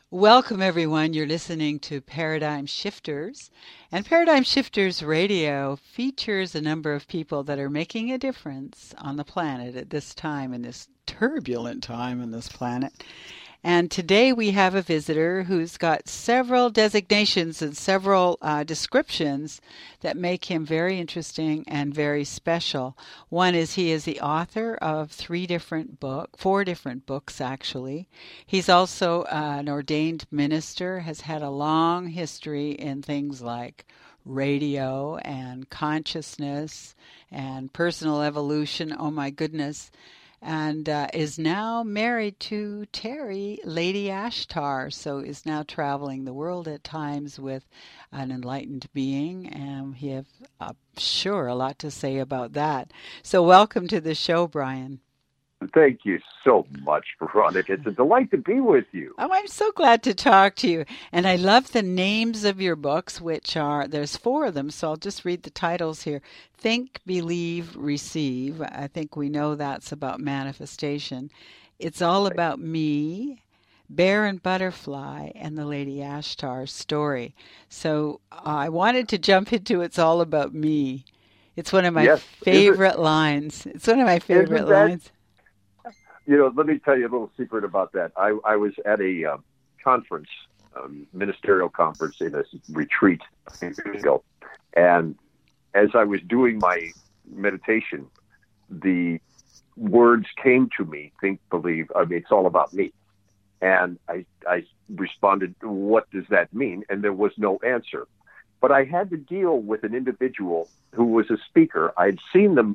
Welcome, everyone. You're listening to Paradigm Shifters. And Paradigm Shifters Radio features a number of people that are making a difference on the planet at this time, in this turbulent time on this planet. And today we have a visitor who's got several designations and several descriptions that make him very interesting and very special. One is he is the author of four different books actually. He's also an ordained minister, has had a long history in things like radio and consciousness and personal evolution. Oh my goodness. And is now married to Terry, Lady Ashtar, so is now traveling the world at times with an enlightened being, and he have sure a lot to say about that. So welcome to the show, Brian. Thank you so much, Veronica. It's a delight to be with you. Oh, I'm so glad to talk to you. And I love the names of your books, which are, there's four of them, so I'll just read the titles here. Think, Believe, Receive. I think we know that's about manifestation. It's All About Me, Bear and Butterfly, and the Lady Ashtar story. So I wanted to jump into It's All About Me. It's one of my favorite lines. It's one of my favorite lines. You know, let me tell you a little secret about that. I was at a conference, ministerial conference in a retreat a few years ago. And as I was doing my meditation, the words came to me, think, believe, it's all about me. And I responded, what does that mean? And there was no answer. But I had to deal with an individual who was a speaker. I had seen them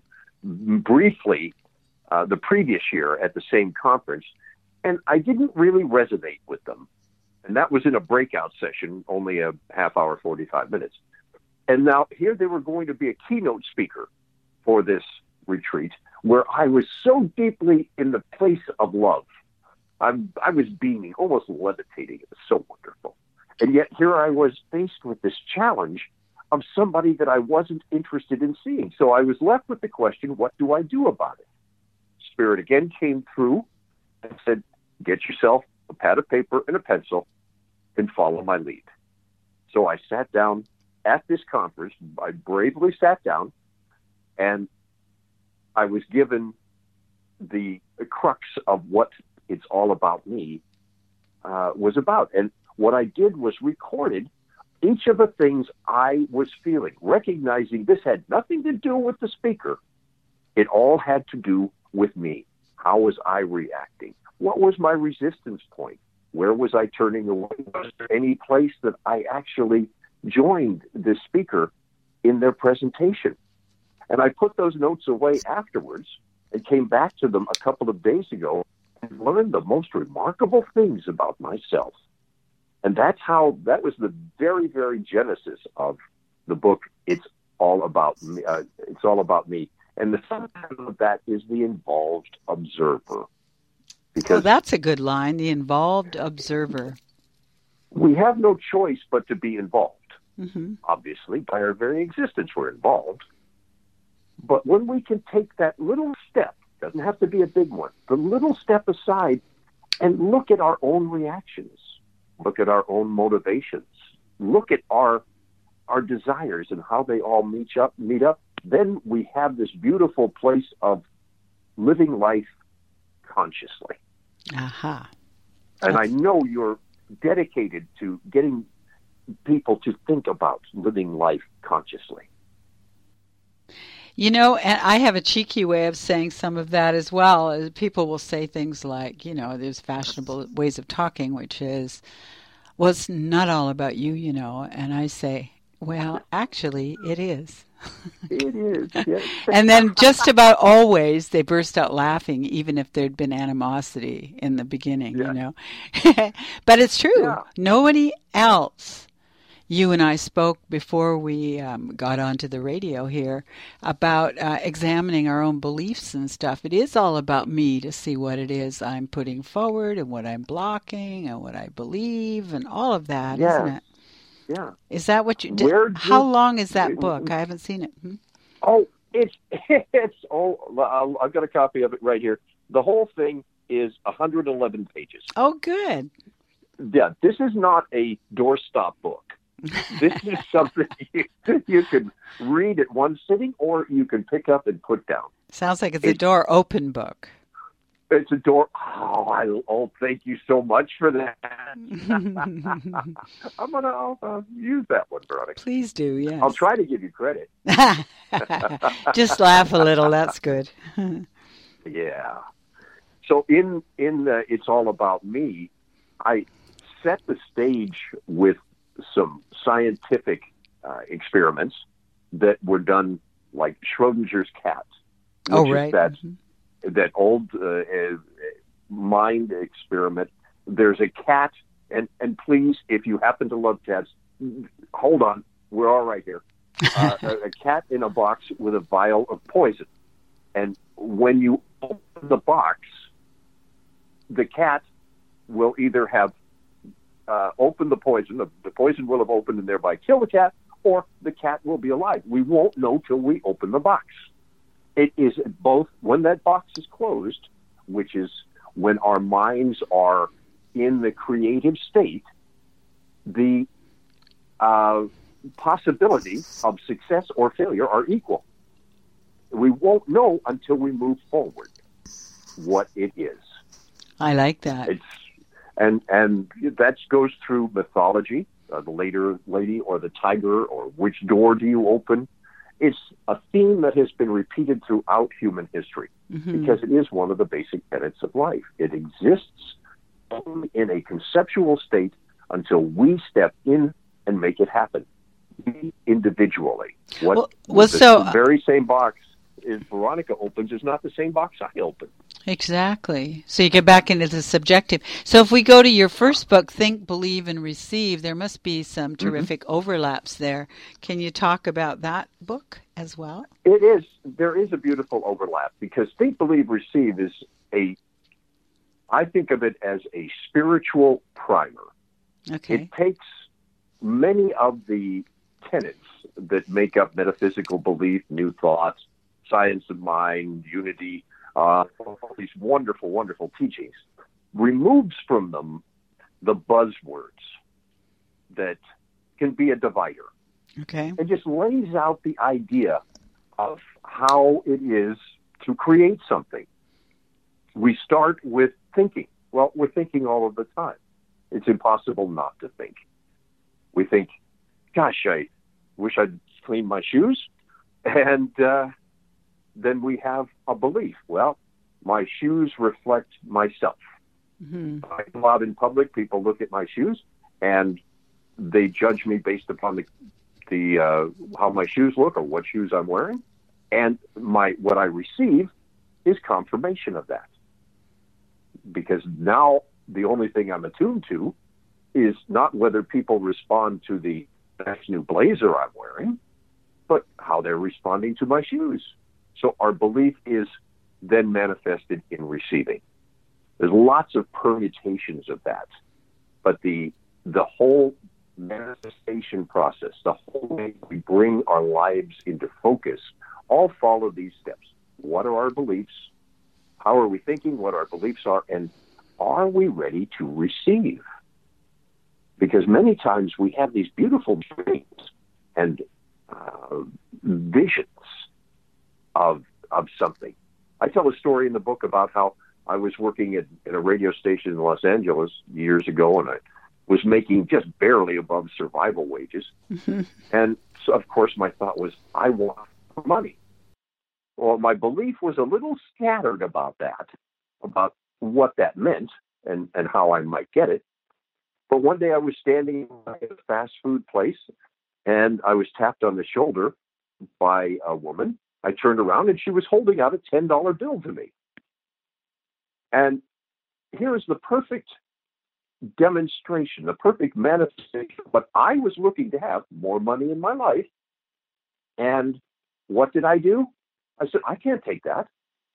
briefly the previous year at the same conference, and I didn't really resonate with them. And that was in a breakout session, only a half hour, 45 minutes. And now here they were going to be a keynote speaker for this retreat where I was so deeply in the place of love. I was beaming, almost levitating. It was so wonderful. And yet here I was faced with this challenge of somebody that I wasn't interested in seeing. So I was left with the question, what do I do about it? Spirit again came through and said, get yourself a pad of paper and a pencil and follow my lead. So I sat down at this conference. I bravely sat down, and I was given the crux of what It's All About Me was about. And what I did was recorded each of the things I was feeling, recognizing this had nothing to do with the speaker. It all had to do with me. How was I reacting? What was my resistance point? Where was I turning away? Was there any place that I actually joined the speaker in their presentation? And I put those notes away afterwards and came back to them a couple of days ago and learned the most remarkable things about myself. And that was the very, very genesis of the book, It's All About Me. It's All About Me. And the subtitle of that is The Involved Observer. Because that's a good line, The Involved Observer. We have no choice but to be involved. Obviously, by our very existence, we're involved. But when we can take that little step, doesn't have to be a big one, the little step aside and look at our own reactions, look at our own motivations, look at our desires and how they all meet up, then we have this beautiful place of living life consciously. Aha. And I know you're dedicated to getting people to think about living life consciously. You know, and I have a cheeky way of saying some of that as well. People will say things like, you know, there's fashionable ways of talking, which is, well, it's not all about you, you know. And I say, well, actually, it is. It is, yes. And then just about always they burst out laughing, even if there'd been animosity in the beginning, you know. But it's true. Yeah. Nobody else. You and I spoke before we got onto the radio here about examining our own beliefs and stuff. It is all about me to see what it is I'm putting forward and what I'm blocking and what I believe and all of that, isn't it? Yeah. Is that what you did? How long is that book? I haven't seen it. Oh, it's I've got a copy of it right here. The whole thing is 111 pages. Oh, good. Yeah, this is not a doorstop book. This is something you can read at one sitting, or you can pick up and put down. Sounds like it's a door open book. It's a door. Oh, thank you so much for that. I'm gonna use that one, Veronica. Please do. Yes. I'll try to give you credit. Just laugh a little. That's good. Yeah. So in It's All About Me, I set the stage with some scientific experiments that were done, like Schrodinger's cat, which right. is that old mind experiment. There's a cat, and please, if you happen to love cats, hold on, we're all right here. A cat in a box with a vial of poison, and when you open the box, the cat will either have opened the poison, the poison will have opened and thereby kill the cat, or the cat will be alive. We won't know till we open the box. It is both when that box is closed, which is when our minds are in the creative state, the possibility of success or failure are equal. We won't know until we move forward what it is. I like that. And that goes through mythology, the later lady or the tiger, or which door do you open? It's a theme that has been repeated throughout human history because it is one of the basic tenets of life. It exists only in a conceptual state until we step in and make it happen individually. The very same box Veronica opens is not the same box I open. Exactly. So you get back into the subjective. So if we go to your first book, Think, Believe, and Receive, there must be some terrific overlaps there. Can you talk about that book as well? It is. There is a beautiful overlap because Think, Believe, Receive is I think of it as a spiritual primer. Okay. It takes many of the tenets that make up metaphysical belief, new thoughts, science of mind, unity, all these wonderful, wonderful teachings, removes from them the buzzwords that can be a divider. Okay. It just lays out the idea of how it is to create something. We start with thinking. Well, we're thinking all of the time. It's impossible not to think. We think, gosh, I wish I'd cleaned my shoes. And then we have a belief. Well, my shoes reflect myself. I go out in public, people look at my shoes, and they judge me based upon the how my shoes look or what shoes I'm wearing. And what I receive is confirmation of that. Because now the only thing I'm attuned to is not whether people respond to the next new blazer I'm wearing, but how they're responding to my shoes. So our belief is then manifested in receiving. There's lots of permutations of that, but the whole manifestation process, the whole way we bring our lives into focus, all follow these steps. What are our beliefs? How are we thinking? What our beliefs are? And are we ready to receive? Because many times we have these beautiful dreams and visions of something. I tell a story in the book about how I was working in a radio station in Los Angeles years ago, and I was making just barely above survival wages. And so, of course, my thought was, I want money. Well, my belief was a little scattered about that, about what that meant and how I might get it. But one day I was standing at a fast food place, and I was tapped on the shoulder by a woman. I turned around, and she was holding out a $10 bill to me. And here is the perfect demonstration, the perfect manifestation of what I was looking to have, more money in my life. And what did I do? I said, I can't take that.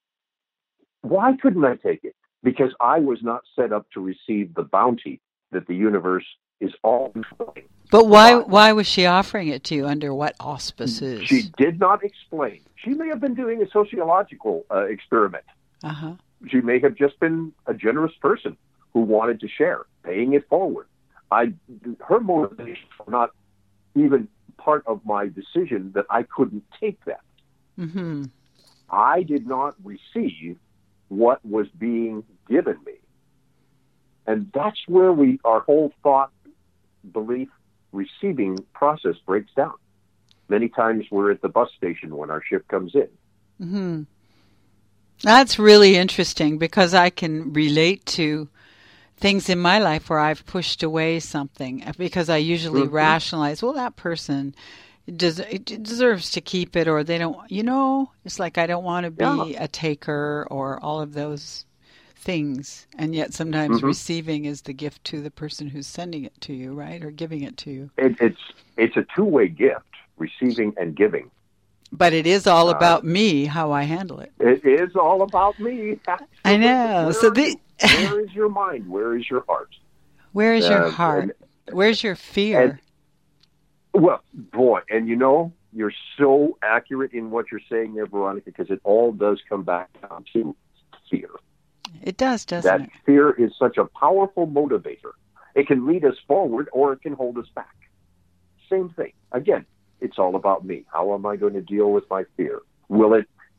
Why couldn't I take it? Because I was not set up to receive the bounty that the universe is all doing. But why was she offering it to you? Under what auspices? She did not explain. She may have been doing a sociological experiment. Uh-huh. She may have just been a generous person who wanted to share. paying it forward. Her motivations were not even part of my decision that I couldn't take that. Mm-hmm. I did not receive what was being given me. And that's where our whole thought, belief, receiving process breaks down. Many times we're at the bus station when our ship comes in. Mm-hmm. That's really interesting because I can relate to things in my life where I've pushed away something because I usually rationalize, well, that person deserves to keep it, or they don't, it's like I don't want to be a taker or all of those things. And yet sometimes receiving is the gift to the person who's sending it to you, right? Or giving it to you. It's a two-way gift, receiving and giving. But it is all about me, how I handle it. It is all about me. I know. Where is your mind? Where is your heart? Where is your heart? Where's your fear? Well, boy, and you're so accurate in what you're saying there, Veronica, because it all does come back down to fear. It does, doesn't it? That fear is such a powerful motivator. It can lead us forward or it can hold us back. Same thing. Again, it's all about me. How am I going to deal with my fear? Will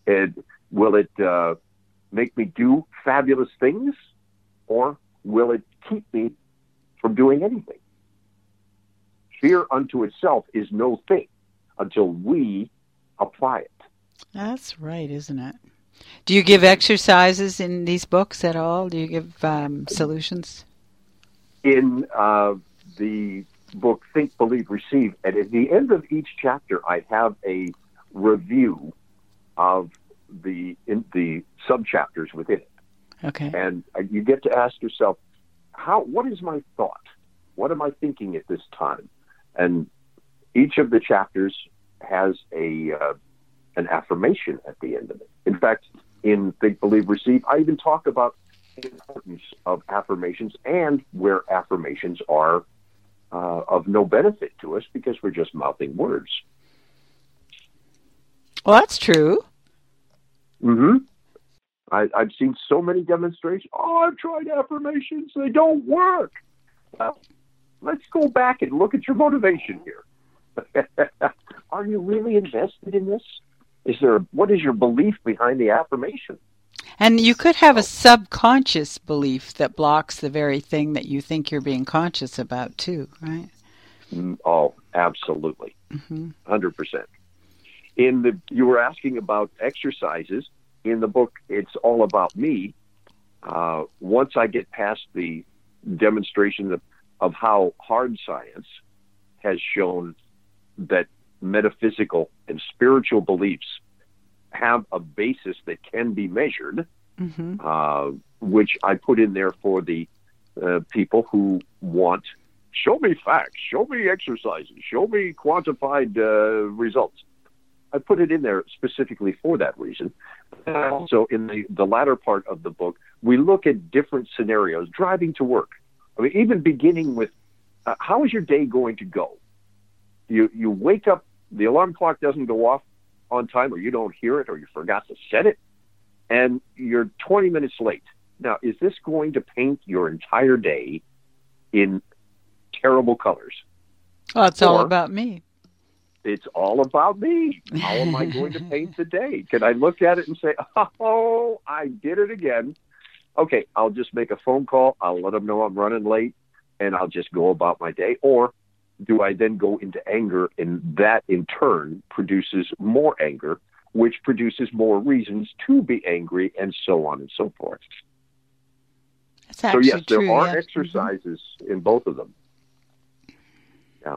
it make me do fabulous things, or will it keep me from doing anything? Fear unto itself is no thing until we apply it. That's right, isn't it? Do you give exercises in these books at all? Do you give solutions? In the book Think, Believe, Receive, and at the end of each chapter, I have a review of the sub-chapters within it. Okay. And you get to ask yourself, what is my thought? What am I thinking at this time? And each of the chapters has an affirmation at the end of it. In fact, in Think, Believe, Receive, I even talk about the importance of affirmations and where affirmations are of no benefit to us because we're just mouthing words. Well, that's true. Mm-hmm. I've seen so many demonstrations. Oh, I've tried affirmations. They don't work. Well, let's go back and look at your motivation here. Are you really invested in this? What is your belief behind the affirmation? And you could have a subconscious belief that blocks the very thing that you think you're being conscious about too, right? Oh, absolutely. 100%. You were asking about exercises. In the book, It's All About Me. Once I get past the demonstration of how hard science has shown that metaphysical and spiritual beliefs have a basis that can be measured, which I put in there for the people who want, show me facts, show me exercises, show me quantified results. I put it in there specifically for that reason. Also, in the latter part of the book, we look at different scenarios, driving to work. I mean, even beginning with, how is your day going to go? You wake up, the alarm clock doesn't go off on time, or you don't hear it, or you forgot to set it, and you're 20 minutes late. Now, is this going to paint your entire day in terrible colors? Oh, it's all about me. It's all about me. How am I going to paint the day? Can I look at it and say, oh, I did it again? Okay, I'll just make a phone call. I'll let them know I'm running late, and I'll just go about my day. Or do I then go into anger, and that in turn produces more anger, which produces more reasons to be angry, and so on and so forth. That's actually so yes, true, there are exercises in both of them. Yeah.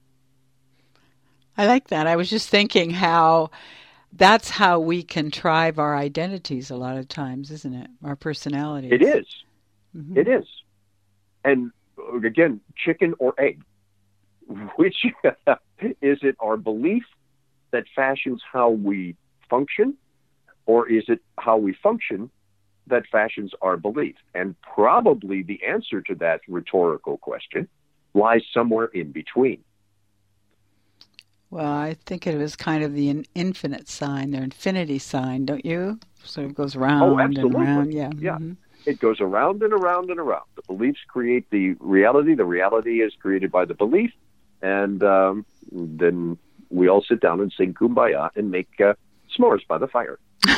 I like that. I was just thinking how that's how we contrive our identities a lot of times, isn't it? Our personalities. It is. It is. And again, chicken or egg? Which is it our belief that fashions how we function, or is it how we function that fashions our belief? And probably the answer to that rhetorical question lies somewhere in between. Well, I think it was kind of the infinite sign, the infinity sign, don't you? So it goes round and round. Yeah. Yeah. It goes around and around and around. The beliefs create the reality. The reality is created by the belief. And then we all sit down and sing Kumbaya and make s'mores by the fire.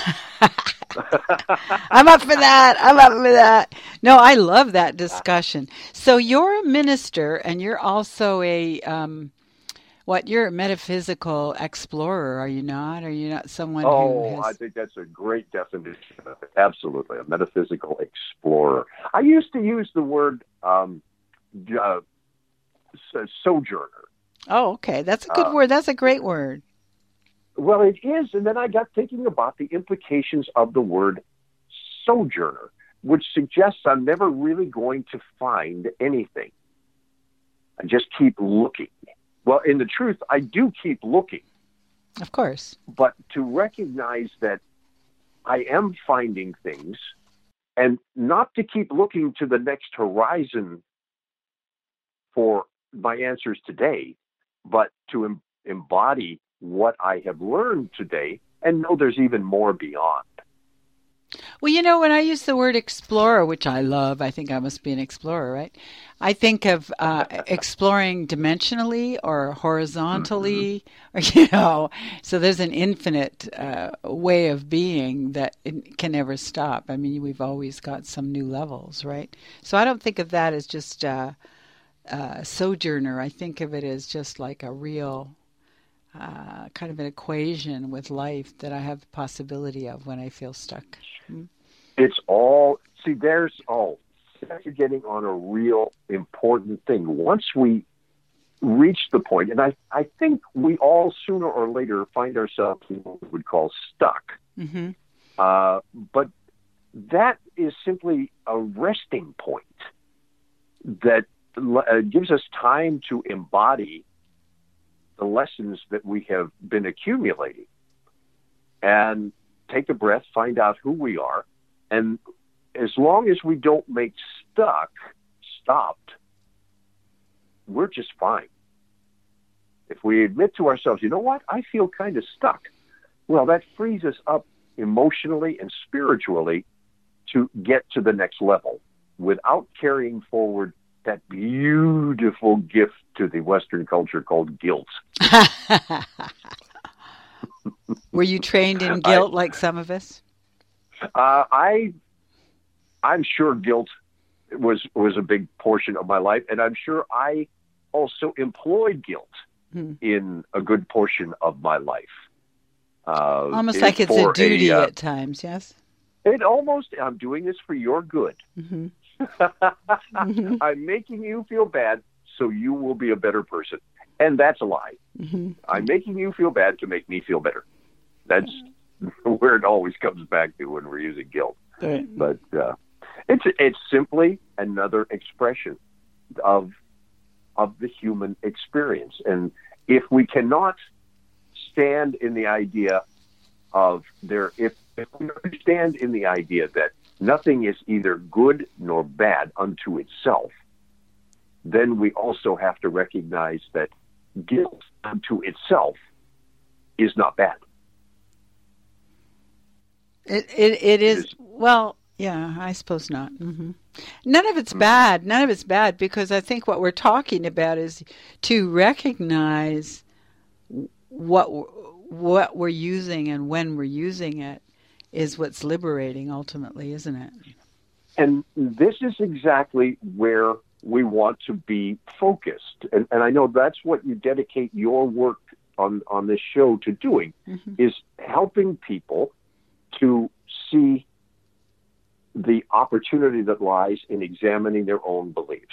I'm up for that. I'm up for that. No, I love that discussion. So you're a minister and you're also a, you're a metaphysical explorer, are you not? Are you not someone who has... I think that's a great definition of it. Absolutely. A metaphysical explorer. I used to use the word sojourner. Oh, okay. That's a good word. That's a great word. Well, it is. And then I got thinking about the implications of the word sojourner, which suggests I'm never really going to find anything. I just keep looking. Well, in the truth, I do keep looking. Of course. But to recognize that I am finding things and not to keep looking to the next horizon for my answers today, but to embody what I have learned today and know there's even more beyond. Well, when I use the word explorer, which I love, I think I must be an explorer, right? I think of exploring dimensionally or horizontally, or, so there's an infinite way of being that it can never stop. I mean, we've always got some new levels, right? So I don't think of that as just sojourner. I think of it as just like a real kind of an equation with life that I have the possibility of when I feel stuck. It's all, you're getting on a real important thing. Once we reach the point, and I think we all sooner or later find ourselves in what we would call stuck. Mm-hmm. But that is simply a resting point that gives us time to embody the lessons that we have been accumulating and take a breath, find out who we are. And as long as we don't make stopped, we're just fine. If we admit to ourselves, you know what, I feel kind of stuck. Well, that frees us up emotionally and spiritually to get to the next level without carrying forward that beautiful gift to the Western culture called guilt. Were you trained in guilt like some of us? I'm sure guilt was a big portion of my life, and I'm sure I also employed guilt in a good portion of my life. Almost like it's a duty at times, yes? I'm doing this for your good. Mm-hmm. Mm-hmm. I'm making you feel bad so you will be a better person. And that's a lie. Mm-hmm. I'm making you feel bad to make me feel better. That's where it always comes back to when we're using guilt. Right. But it's simply another expression of the human experience. And if we cannot stand in the idea if we understand in the idea that nothing is either good nor bad unto itself, then we also have to recognize that guilt unto itself is not bad. It is, well, yeah, I suppose not. Mm-hmm. None of it's bad. None of it's bad, because I think what we're talking about is to recognize what we're using and when we're using it is what's liberating ultimately, isn't it? And this is exactly where we want to be focused. And I know that's what you dedicate your work on this show to doing, is helping people to see the opportunity that lies in examining their own beliefs.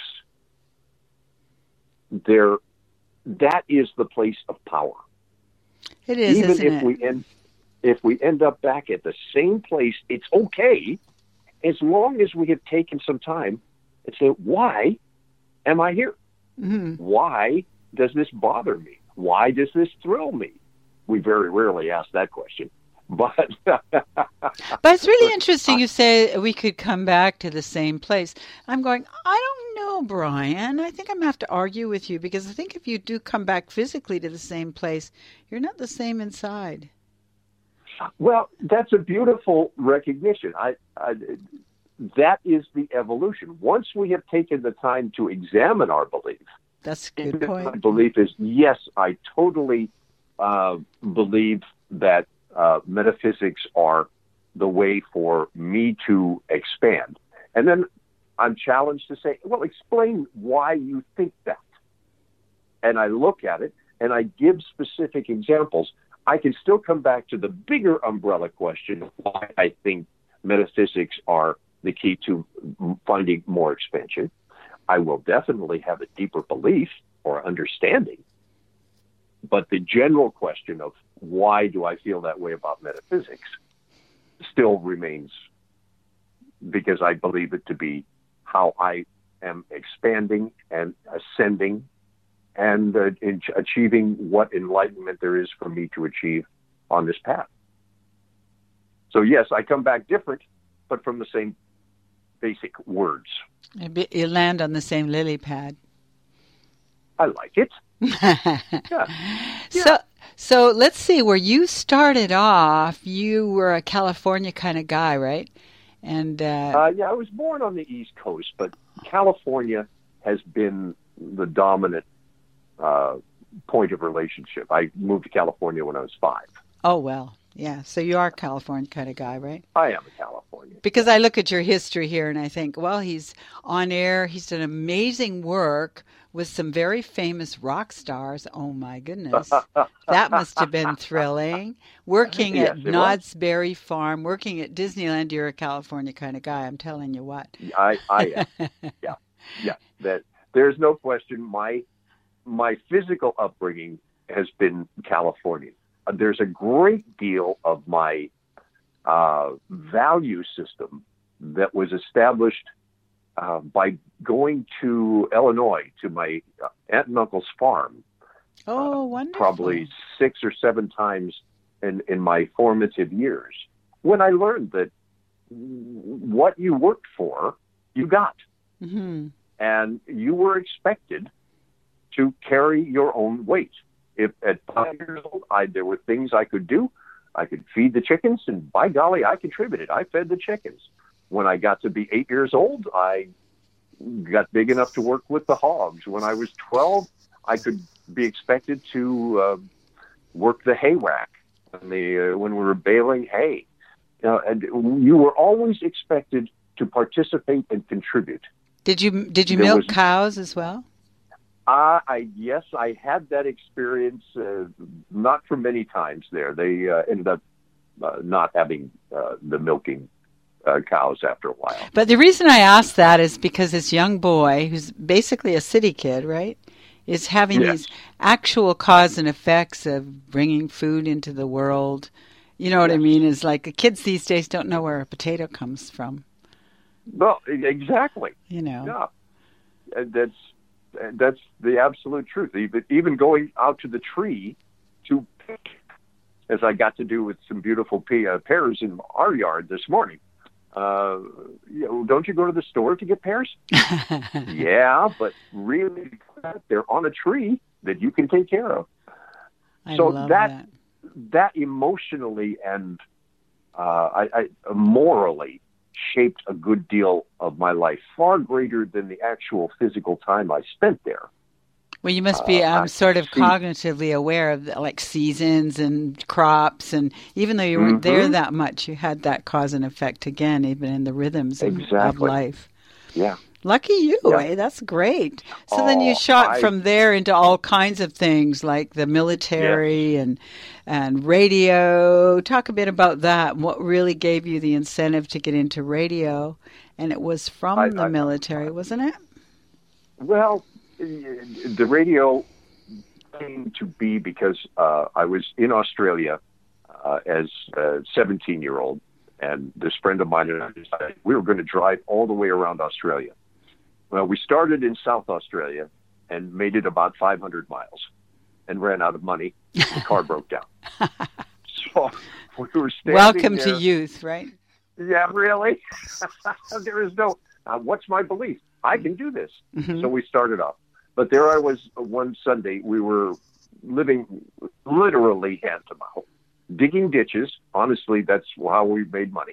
That is the place of power. It is, even isn't if it? If we end up back at the same place, it's okay, as long as we have taken some time and say, why am I here? Mm-hmm. Why does this bother me? Why does this thrill me? We very rarely ask that question. But it's really interesting you say we could come back to the same place. I'm going, I don't know, Brian. I think I'm going to have to argue with you, because I think if you do come back physically to the same place, you're not the same inside. Well, that's a beautiful recognition. that is the evolution. Once we have taken the time to examine our belief, That's a good point. my belief is, yes, I totally believe that metaphysics are the way for me to expand. And then I'm challenged to say, well, explain why you think that. And I look at it and I give specific examples. I can still come back to the bigger umbrella question of why I think metaphysics are the key to finding more expansion. I will definitely have a deeper belief or understanding. But the general question of why do I feel that way about metaphysics still remains, because I believe it to be how I am expanding and ascending and achieving what enlightenment there is for me to achieve on this path. So yes, I come back different, but from the same basic words. You land on the same lily pad. I like it. Yeah. So let's see, where you started off, you were a California kind of guy, right? And I was born on the East Coast, but California has been the dominant point of relationship. I moved to California when I was 5. Oh, well, yeah. So you are a California kind of guy, right? I am a Californian. Because I look at your history here and I think, well, he's on air. He's done amazing work with some very famous rock stars. Oh, my goodness. That must have been thrilling. Working at Knott's Berry Farm, working at Disneyland, you're a California kind of guy. I'm telling you what. I am. Yeah. That there's no question. My physical upbringing has been Californian. There's a great deal of my value system that was established by going to Illinois to my aunt and uncle's farm. Oh, wonderful. Probably 6 or 7 times in my formative years, when I learned that what you worked for, you got. Mm-hmm. And you were expected to carry your own weight. If at 5 years old, there were things I could do. I could feed the chickens, and by golly, I contributed. I fed the chickens. When I got to be 8 years old, I got big enough to work with the hogs. When I was 12, I could be expected to work the hay rack when we were baling hay. And you were always expected to participate and contribute. Did you milk cows as well? Yes, I had that experience, not for many times there. They ended up not having the milking cows after a while. But the reason I asked that is because this young boy, who's basically a city kid, right, is having these actual cause and effects of bringing food into the world. You know what I mean? Is like the kids these days don't know where a potato comes from. Well, exactly. You know. Yeah. That's the absolute truth. Even going out to the tree to pick, as I got to do with some beautiful pears in our yard this morning. Don't you go to the store to get pears? Yeah, but really, they're on a tree that you can take care of. I love that. That emotionally and I morally shaped a good deal of my life, far greater than the actual physical time I spent there. Well, you must be sort of cognitively aware of like seasons and crops, and even though you weren't there that much, you had that cause and effect again, even in the rhythms of life. Yeah. Lucky you, eh? That's great. So then you shot from there into all kinds of things like the military and radio. Talk a bit about that. What really gave you the incentive to get into radio? And it was from the military, wasn't it? Well, the radio came to be because I was in Australia as a 17-year-old, and this friend of mine and I decided we were going to drive all the way around Australia. Well, we started in South Australia and made it about 500 miles and ran out of money. The car broke down. So we were standing Welcome there. To youth, right? Yeah, really? There is no, what's my belief? I can do this. Mm-hmm. So we started off. But there I was one Sunday. We were living literally hand to mouth, digging ditches. Honestly, that's how we made money.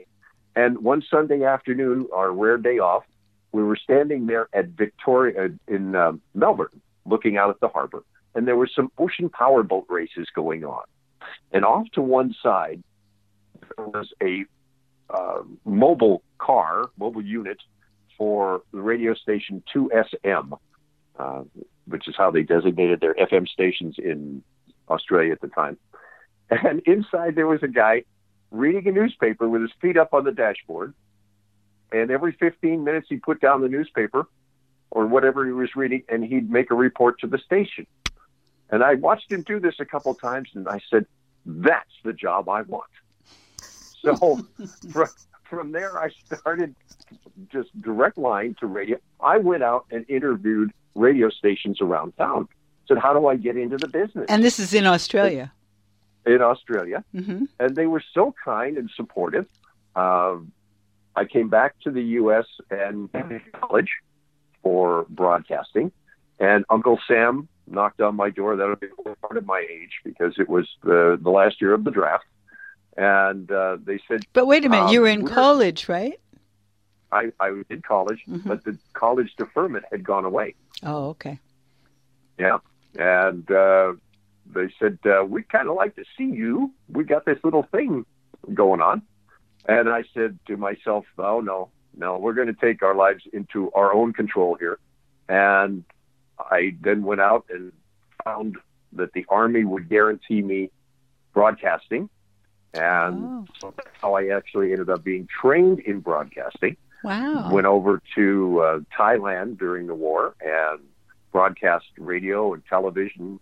And one Sunday afternoon, our rare day off, we were standing there at Victoria in Melbourne, looking out at the harbor, and there were some ocean powerboat races going on. And off to one side, there was a mobile unit for the radio station 2SM, which is how they designated their FM stations in Australia at the time. And inside there was a guy reading a newspaper with his feet up on the dashboard. And every 15 minutes he put down the newspaper or whatever he was reading, and he'd make a report to the station. And I watched him do this a couple times, and I said, that's the job I want. So from there, I started just direct line to radio. I went out and interviewed radio stations around town. Said, how do I get into the business? And this is in Australia. In Australia. Mm-hmm. And they were so kind and supportive. I came back to the U.S. and college for broadcasting. And Uncle Sam knocked on my door. That would be part of my age because it was the last year of the draft. And they said... But wait a minute, you were in college, right? I did college, mm-hmm. but the college deferment had gone away. Oh, okay. Yeah. And they said, we'd kind of like to see you. We got this little thing going on. And I said to myself, oh, no, we're going to take our lives into our own control here. And I then went out and found that the Army would guarantee me broadcasting. And so that's how I actually ended up being trained in broadcasting. Wow. Went over to Thailand during the war and broadcast radio and television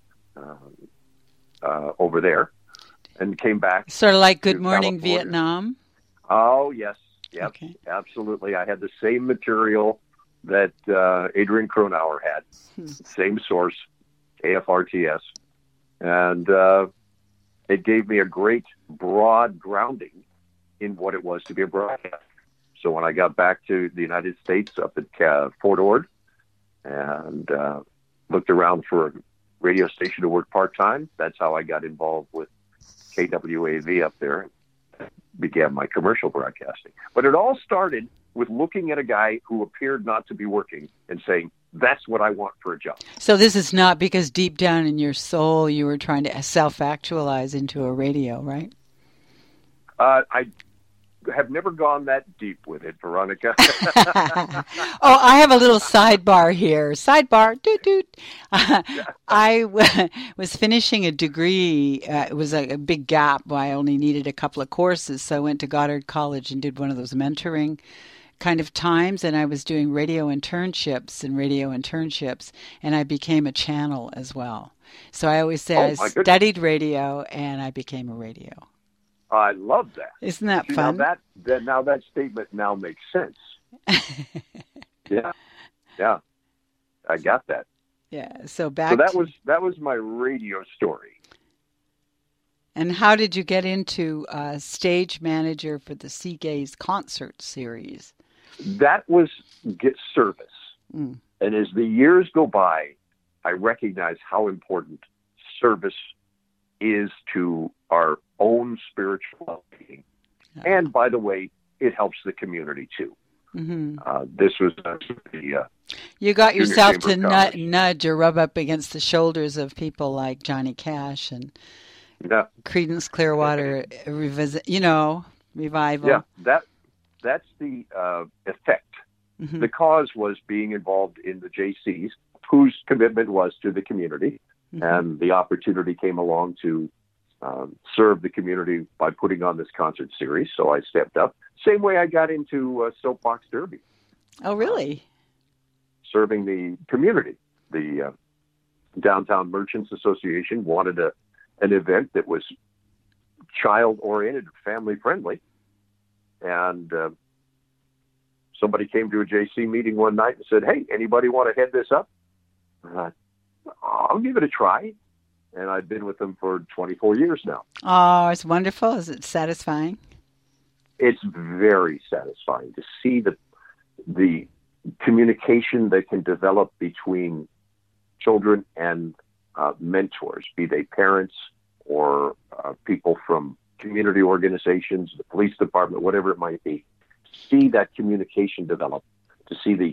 over there, and came back. Sort of like Good Morning Vietnam? Oh, yes. Yep, okay. Absolutely. I had the same material that Adrian Cronauer had. Same source, KFRTS. And it gave me a great broad grounding in what it was to be a broadcaster. So when I got back to the United States up at Fort Ord and looked around for a radio station to work part-time, that's how I got involved with KWAV up there and began my commercial broadcasting. But it all started with looking at a guy who appeared not to be working and saying, that's what I want for a job. So this is not because deep down in your soul you were trying to self-actualize into a radio, right? I have never gone that deep with it, Veronica. Oh, I have a little sidebar here. Sidebar, doot doot. I was finishing a degree. It was a big gap. I only needed a couple of courses, so I went to Goddard College and did one of those mentoring kind of times, and I was doing radio internships, and I became a channel as well. So I always say I studied radio, and I became a radio. I love that. Isn't that fun? Now that statement now makes sense. Yeah. I got that. Yeah. So that was my radio story. And how did you get into stage manager for the Sea Gaze concert series? That was get service. Mm. And as the years go by, I recognize how important service is to our own spiritual well-being. And by the way, it helps the community too. Mm-hmm. This was you got yourself to nudge or rub up against the shoulders of people like Johnny Cash and Creedence Clearwater revival. Yeah, that's the effect. Mm-hmm. The cause was being involved in the JCs, whose commitment was to the community, mm-hmm. and the opportunity came along to serve the community by putting on this concert series. So I stepped up. Same way I got into Soapbox Derby. Oh, really? Serving the community. The Downtown Merchants Association wanted an event that was child-oriented, family-friendly. And somebody came to a JC meeting one night and said, hey, anybody want to head this up? I'll give it a try. And I've been with them for 24 years now. Oh, it's wonderful. Is it satisfying? It's very satisfying to see the communication that can develop between children and mentors, be they parents or people from community organizations, the police department, whatever it might be. see that communication develop, to see the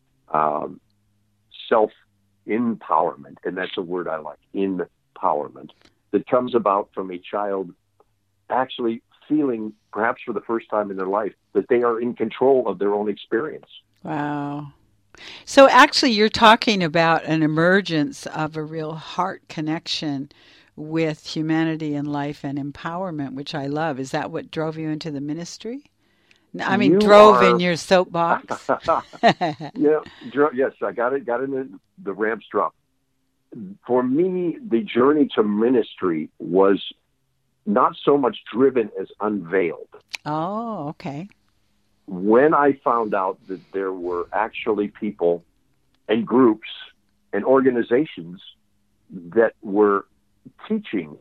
self-empowerment, and that's a word I like, empowerment, that comes about from a child actually feeling, perhaps for the first time in their life, that they are in control of their own experience. Wow. So actually, you're talking about an emergence of a real heart connection with humanity and life and empowerment, which I love. Is that what drove you into the ministry? I mean, in your soapbox. Yes, I got in the Ram's drop. For me, the journey to ministry was not so much driven as unveiled. Oh, okay. When I found out that there were actually people and groups and organizations that were teaching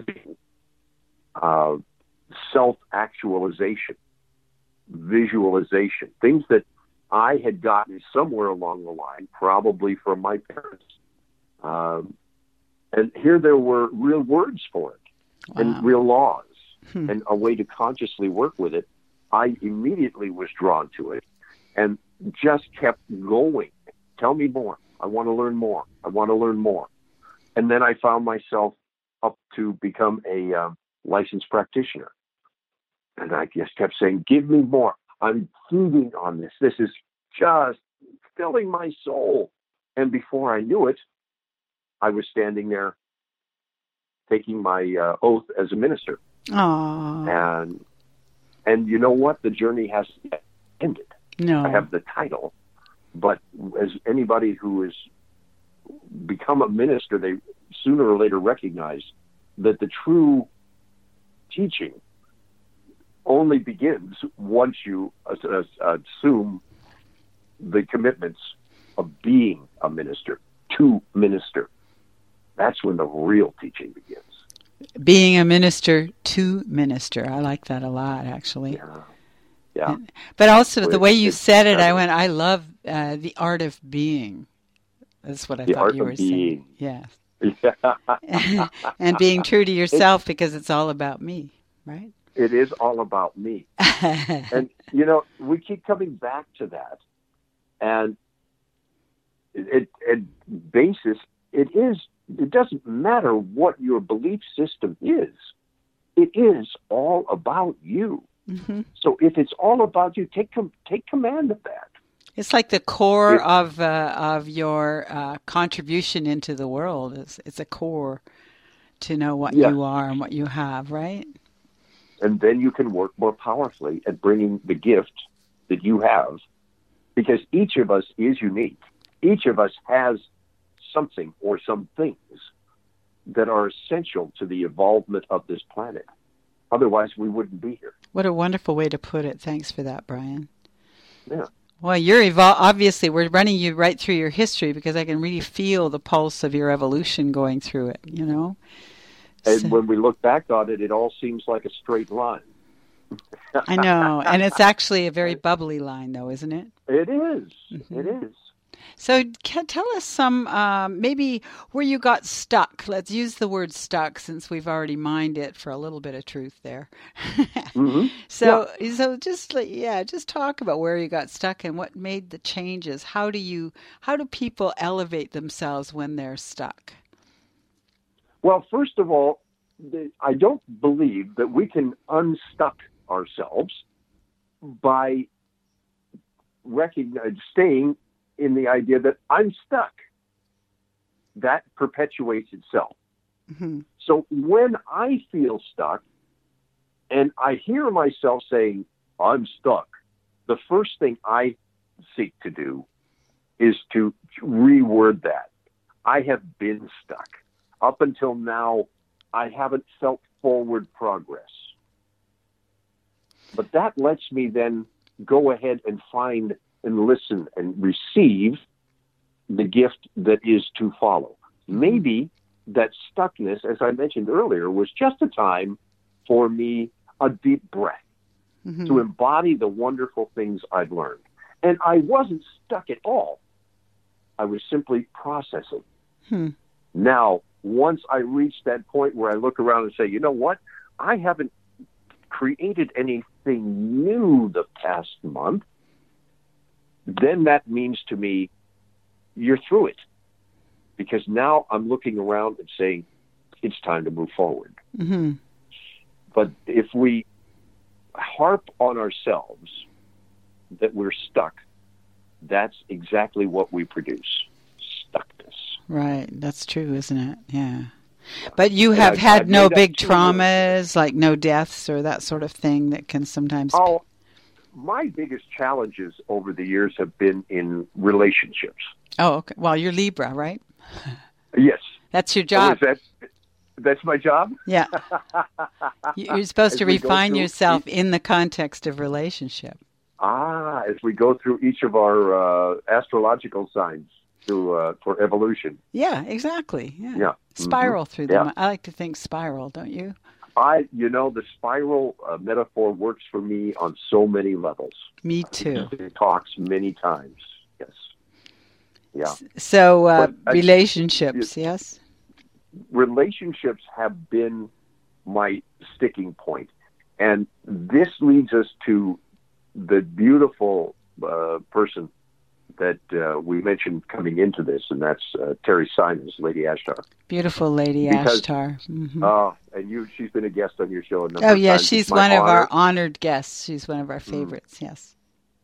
self-actualization, visualization, things that I had gotten somewhere along the line, probably from my parents. And here there were real words for it. Wow. And real laws and a way to consciously work with it. I immediately was drawn to it and just kept going. Tell me more. I want to learn more. I want to learn more. And then I found myself up to become a licensed practitioner. And I just kept saying, give me more. I'm feeding on this. This is just filling my soul. And before I knew it, I was standing there taking my oath as a minister. Aww. And you know what? The journey hasn't yet ended. No. I have the title, but as anybody who has become a minister, they sooner or later recognize that the true teaching only begins once you assume the commitments of being a minister, to minister. That's when the real teaching begins. Being a minister to minister. I like that a lot, actually. Yeah. But also the way you said it, I love the art of being. That's what I thought you were saying. Yeah. And being true to yourself, because it's all about me, right? It is all about me. And, we keep coming back to that. And it doesn't matter what your belief system is. It is all about you. Mm-hmm. So if it's all about you, take command of that. It's like the core of your contribution into the world. It's a core to know what you are and what you have, right? And then you can work more powerfully at bringing the gift that you have, because each of us is unique. Each of us has something or some things that are essential to the evolvement of this planet. Otherwise, we wouldn't be here. What a wonderful way to put it. Thanks for that, Brian. Yeah. Well, you're obviously, we're running you right through your history, because I can really feel the pulse of your evolution going through it, And when we look back on it, it all seems like a straight line. I know. And it's actually a very bubbly line, though, isn't it? It is. Mm-hmm. It is. So tell us some, maybe where you got stuck. Let's use the word stuck, since we've already mined it for a little bit of truth there. Mm-hmm. So just talk about where you got stuck and what made the changes. How do people elevate themselves when they're stuck? Well, first of all, I don't believe that we can unstuck ourselves by staying in the idea that I'm stuck. That perpetuates itself. Mm-hmm. So when I feel stuck and I hear myself saying, I'm stuck, the first thing I seek to do is to reword that. I have been stuck. Up until now, I haven't felt forward progress. But that lets me then go ahead and find and listen and receive the gift that is to follow. Maybe that stuckness, as I mentioned earlier, was just a time for me, a deep breath, to embody the wonderful things I've learned. And I wasn't stuck at all. I was simply processing. Now, once I reach that point where I look around and say, you know what? I haven't created any anything new the past month, then that means to me, you're through it. Because now I'm looking around and saying, it's time to move forward. Mm-hmm. But if we harp on ourselves that we're stuck, that's exactly what we produce. Stuckness. Right. That's true, isn't it? Yeah. But you have had no big traumas, like no deaths or that sort of thing that can sometimes... Oh, my biggest challenges over the years have been in relationships. Oh, okay. Well, you're Libra, right? Yes. That's your job. That's my job? Yeah. You're supposed to refine yourself in the context of relationship. As we go through each of our astrological signs for evolution. Yeah, exactly. Yeah. Mm-hmm. Spiral through them. Yeah. I like to think spiral, don't you? The spiral metaphor works for me on so many levels. Me too. It talks many times. Yes. Yeah. So relationships, yes? Relationships have been my sticking point. And this leads us to the beautiful person that we mentioned coming into this, and that's Terry Simons, Lady Ashtar. Beautiful Lady Ashtar. Mm-hmm. And she's been a guest on your show a number of times. Oh, yeah, she's one of our honored guests. She's one of our favorites, yes.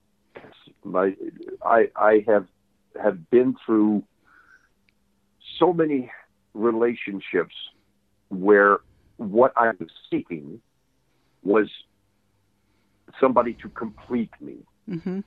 I have been through so many relationships where what I was seeking was somebody to complete me. Mm-hmm.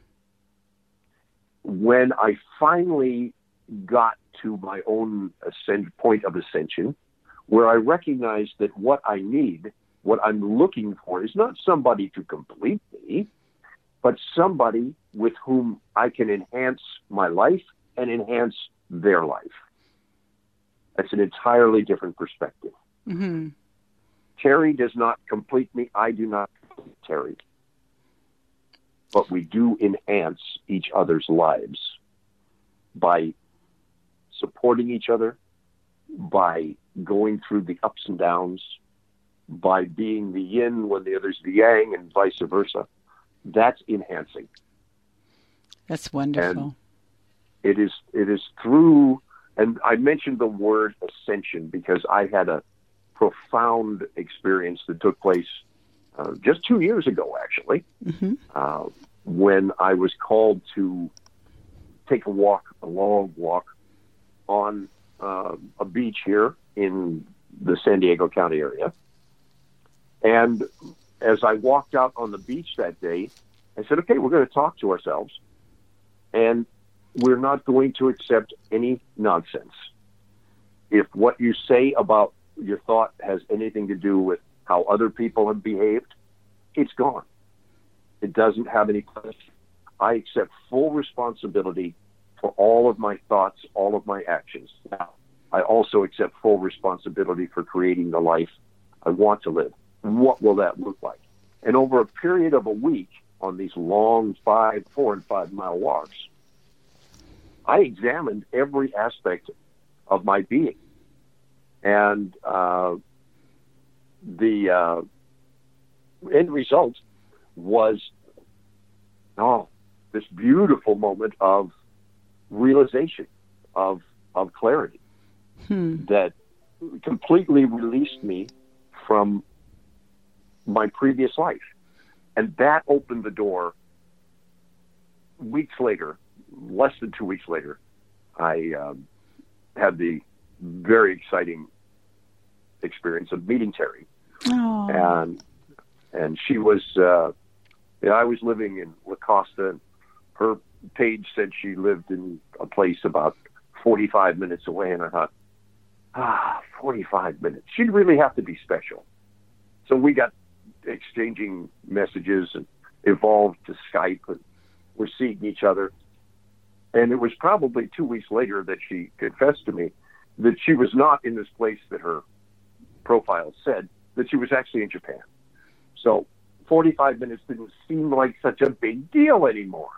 When I finally got to my own point of ascension, where I recognized that what I need, what I'm looking for, is not somebody to complete me, but somebody with whom I can enhance my life and enhance their life. That's an entirely different perspective. Mm-hmm. Terry does not complete me. I do not complete Terry. But we do enhance each other's lives by supporting each other, by going through the ups and downs, by being the yin when the other's the yang, and vice versa. That's enhancing. That's wonderful. And it is through, and I mentioned the word ascension because I had a profound experience that took place just 2 years ago, actually, mm-hmm. When I was called to take a long walk on a beach here in the San Diego County area. And as I walked out on the beach that day, I said, okay, we're going to talk to ourselves, and we're not going to accept any nonsense. If what you say about your thought has anything to do with how other people have behaved, it's gone. It doesn't have any place. I accept full responsibility for all of my thoughts, all of my actions. Now, I also accept full responsibility for creating the life I want to live. What will that look like? And over a period of a week, on these long 4 and 5 mile walks, I examined every aspect of my being. And the end result was this beautiful moment of realization, of clarity, that completely released me from my previous life. And that opened the door. Weeks later, less than 2 weeks later, I had the very exciting experience of meeting Terry. Oh. And she was, I was living in La Costa, and her page said she lived in a place about 45 minutes away, and I thought, 45 minutes. She'd really have to be special. So we got exchanging messages and evolved to Skype, and we're seeing each other. And it was probably 2 weeks later that she confessed to me that she was not in this place that her profile said, that she was actually in Japan. So 45 minutes didn't seem like such a big deal anymore.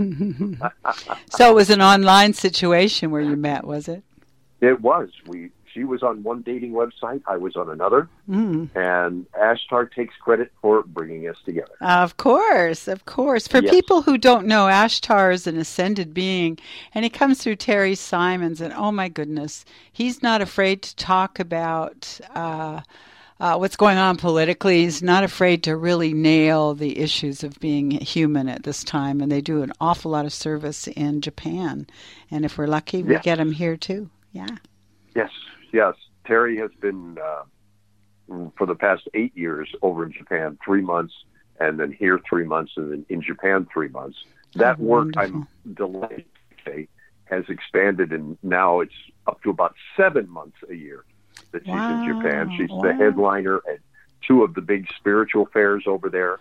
So it was an online situation where you met, was it? It was. She was on one dating website. I was on another. Mm. And Ashtar takes credit for bringing us together. Of course, of course. For people who don't know, Ashtar is an ascended being, and he comes through Terry Simons, and oh my goodness, he's not afraid to talk about what's going on politically. He's not afraid to really nail the issues of being human at this time, and they do an awful lot of service in Japan. And if we're lucky, we get him here too. Yeah. Yes. Terry has been, for the past 8 years, over in Japan 3 months, and then here 3 months, and then in Japan 3 months. That work, I'm delighted to say, has expanded, and now it's up to about 7 months a year that she's in Japan. She's the headliner at 2 of the big spiritual fairs over there,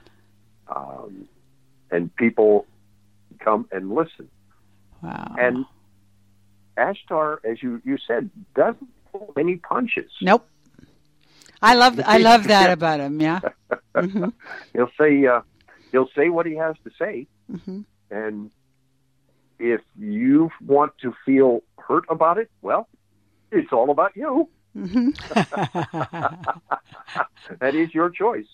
and people come and listen. Wow. And Ashtar, as you said, doesn't pull any punches. Nope. I love that about him. Yeah. Mm-hmm. He'll say what he has to say, and if you want to feel hurt about it, well, it's all about you. Mm-hmm. That is your choice.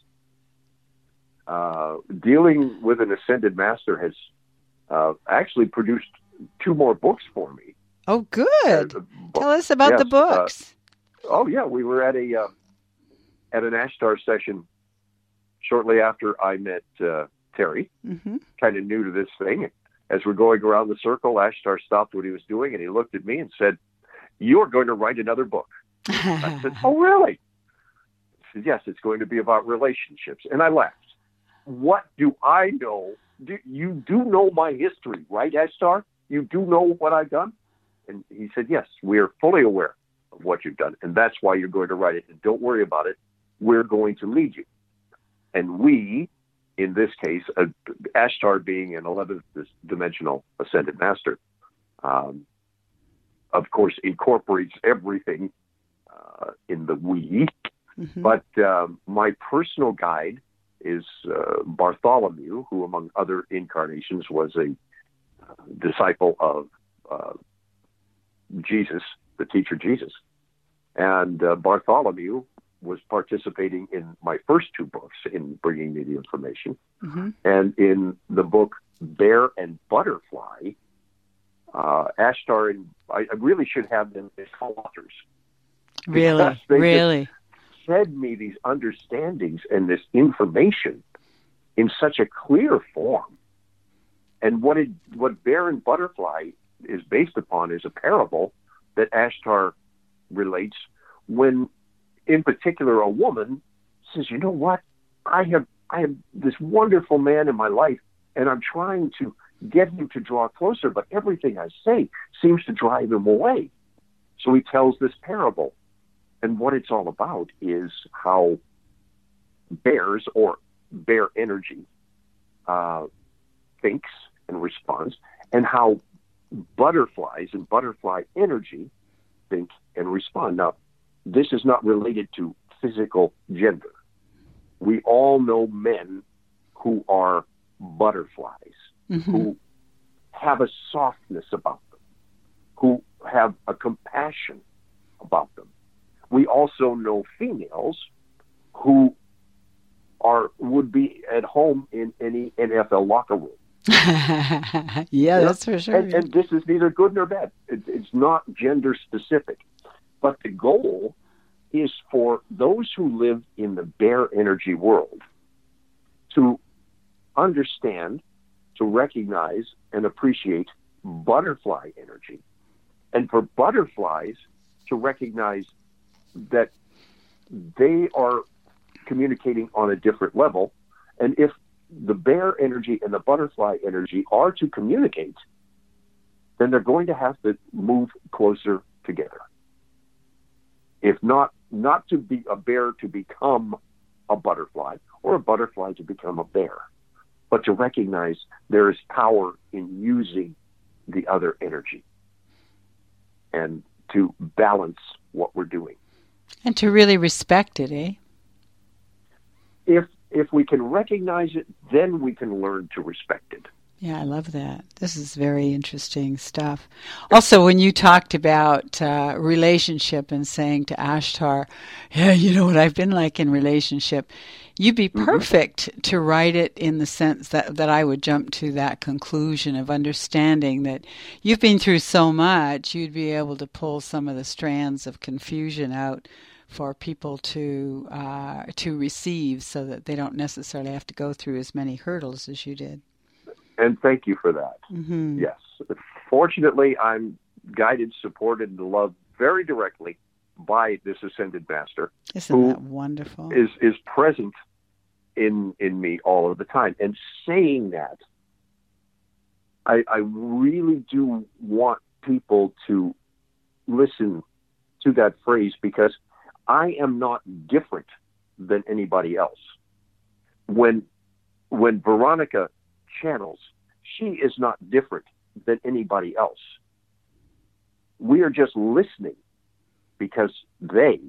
Dealing with an ascended master has actually produced 2 more books for me. Oh, good. Tell us about the books. We were at an Ashtar session shortly after I met Terry, kind of new to this thing. As we're going around the circle, Ashtar stopped what he was doing, and he looked at me and said, "You're going to write another book." I said, "Oh, really?" He said, "Yes, it's going to be about relationships." And I laughed. What do I know? You do know my history, right, Ashtar? You do know what I've done? And he said, "Yes, we are fully aware of what you've done, and that's why you're going to write it. And don't worry about it. We're going to lead you." And we, in this case, Ashtar being an 11th dimensional ascended master, of course, incorporates everything in the we. Mm-hmm. But my personal guide is Bartholomew, who, among other incarnations, was a disciple of Jesus, the teacher Jesus. And Bartholomew was participating in my first 2 books in bringing me the information. Mm-hmm. And in the book Bear and Butterfly, Ashtar and I really should have them as co-authors. Really? They fed me these understandings and this information in such a clear form. And what Bear and Butterfly is based upon is a parable that Ashtar relates when, in particular, a woman says, "You know what? I have this wonderful man in my life, and I'm trying to get him to draw closer, but everything I say seems to drive him away." So he tells this parable. And what it's all about is how bears, or bear energy, thinks and responds, and how butterflies and butterfly energy think and respond. Now, this is not related to physical gender. We all know men who are butterflies, who have a softness about them, who have a compassion about them. We also know females who would be at home in any NFL locker room. That's for sure. And this is neither good nor bad. It's not gender specific. But the goal is for those who live in the bear energy world to understand, to recognize, and appreciate butterfly energy. And for butterflies to recognize that they are communicating on a different level. And if the bear energy and the butterfly energy are to communicate, then they're going to have to move closer together. If not to be a bear to become a butterfly, or a butterfly to become a bear, but to recognize there is power in using the other energy and to balance what we're doing. And to really respect it, eh? If we can recognize it, then we can learn to respect it. Yeah, I love that. This is very interesting stuff. Also, when you talked about relationship and saying to Ashtar, yeah, you know what I've been like in relationship, you'd be perfect to write it in the sense that I would jump to that conclusion of understanding that you've been through so much, you'd be able to pull some of the strands of confusion out for people to receive so that they don't necessarily have to go through as many hurdles as you did. And thank you for that. Mm-hmm. Yes. Fortunately, I'm guided, supported, and loved very directly by this ascended master. Isn't that wonderful? Is present in me all of the time. And saying that, I really do want people to listen to that phrase, because I am not different than anybody else. When Veronica channels, she is not different than anybody else. We are just listening because they,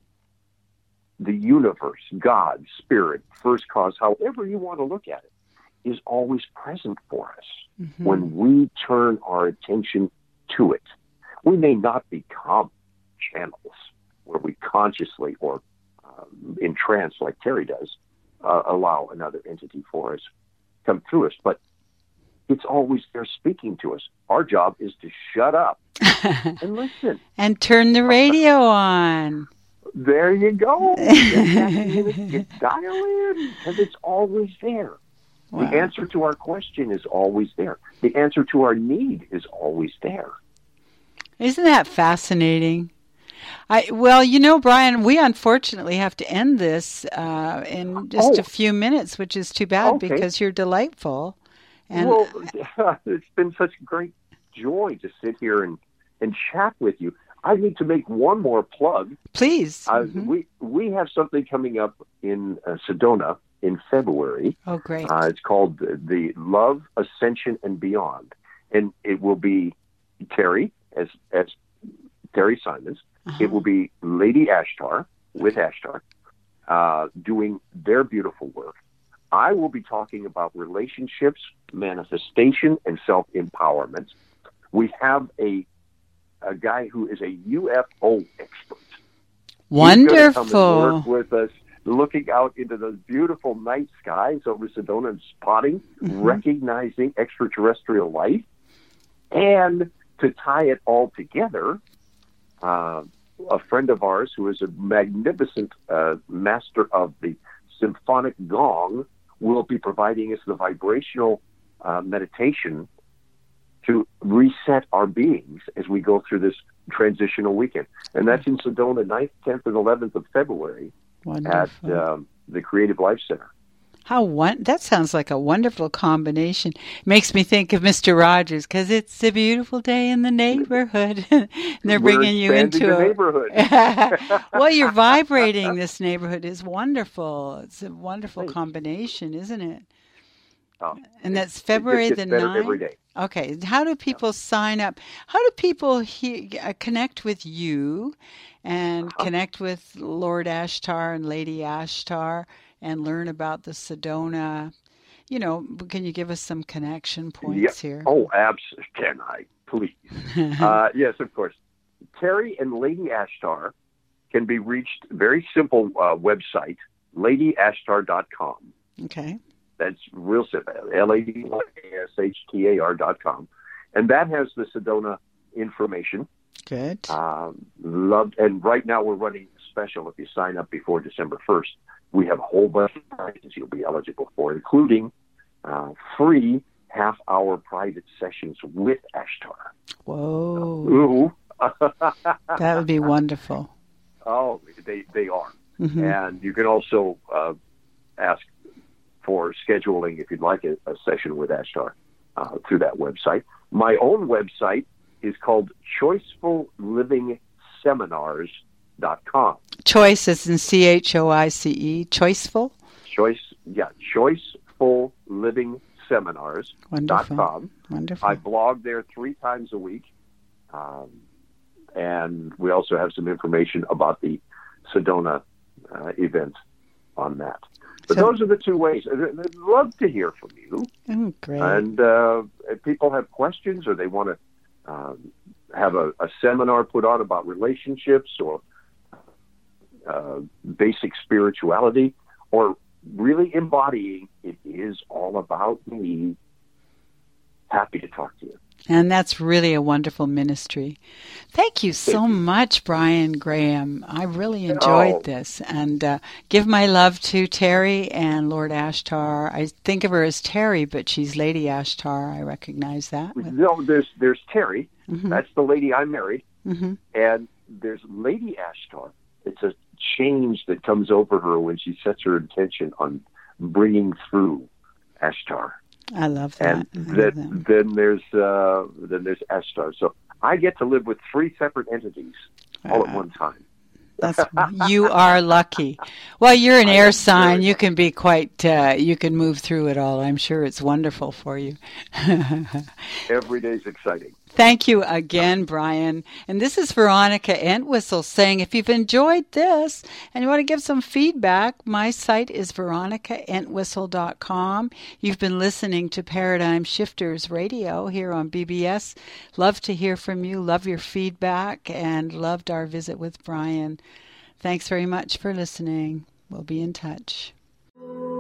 the universe, God, spirit, first cause, however you want to look at it, is always present for us when we turn our attention to it. We may not become channels where we consciously or in trance like Terry does allow another entity for us come through us, but it's always there speaking to us. Our job is to shut up and listen. And turn the radio on. There you go. You dial in, because it's always there. Wow. The answer to our question is always there. The answer to our need is always there. Isn't that fascinating? Well, you know, Brian, we unfortunately have to end this in just a few minutes, which is too bad because you're delightful. And well, it's been such great joy to sit here and chat with you. I need to make one more plug. Please. We have something coming up in Sedona in February. Oh, great. It's called the Love, Ascension, and Beyond. And it will be Terry, as Terry Simons. It will be Lady Ashtar, with Ashtar, doing their beautiful work. I will be talking about relationships, manifestation, and self-empowerment. We have a guy who is a UFO expert. Wonderful. He's going to come and work with us, looking out into those beautiful night skies over Sedona and spotting, recognizing extraterrestrial life. And to tie it all together, a friend of ours who is a magnificent master of the symphonic gong will be providing us the vibrational meditation to reset our beings as we go through this transitional weekend. And that's in Sedona, 9th, 10th, and 11th of February. Wonderful. At the Creative Life Center. That sounds like a wonderful combination. Makes me think of Mr. Rogers, because it's a beautiful day in the neighborhood. And they're bringing you into the neighborhood. Well, you're vibrating. This neighborhood is wonderful. It's a wonderful combination, isn't it? Oh, and that's February the 9th? Every day. Okay. How do people sign up? How do people connect with you and connect with Lord Ashtar and Lady Ashtar and learn about the Sedona? You know, can you give us some connection points here? Oh, absolutely. Can I, please? Yes, of course. Terry and Lady Ashtar can be reached, very simple website, ladyashtar.com. Okay. That's real simple, LADYASHTAR.com. And that has the Sedona information. Good. Loved. And right now we're running a special. If you sign up before December 1st, we have a whole bunch of prizes you'll be eligible for, including free half-hour private sessions with Ashtar. Whoa. That would be wonderful. Oh, they are. Mm-hmm. And you can also ask for scheduling if you'd like a session with Ashtar through that website. My own website is called choicefulllivingseminars.com. Choice is in CHOICE. Choiceful? choicefulllivingseminars.com. Wonderful. I blog there 3 times a week. And we also have some information about the Sedona event on that. But those are the two ways. I'd love to hear from you. Oh, great. And if people have questions or they want to have a seminar put on about relationships or basic spirituality or really embodying it is all about me, happy to talk to you. And that's really a wonderful ministry. Thank you so much, Brian Graham. I really enjoyed this. And give my love to Terry and Lord Ashtar. I think of her as Terry, but she's Lady Ashtar. I recognize that. No, there's Terry. Mm-hmm. That's the lady I married. Mm-hmm. And there's Lady Ashtar. It's a change that comes over her when she sets her intention on bringing through Ashtar. I love that. And then there's Ashtar. So I get to live with three separate entities all at one time. You are lucky. Well, you're an air sign. You can be quite. You can move through it all. I'm sure it's wonderful for you. Every day's exciting. Thank you again, Brian. And this is Veronica Entwistle saying, if you've enjoyed this and you want to give some feedback, my site is veronicaentwistle.com. You've been listening to Paradigm Shifters Radio here on BBS. Love to hear from you. Love your feedback and loved our visit with Brian. Thanks very much for listening. We'll be in touch.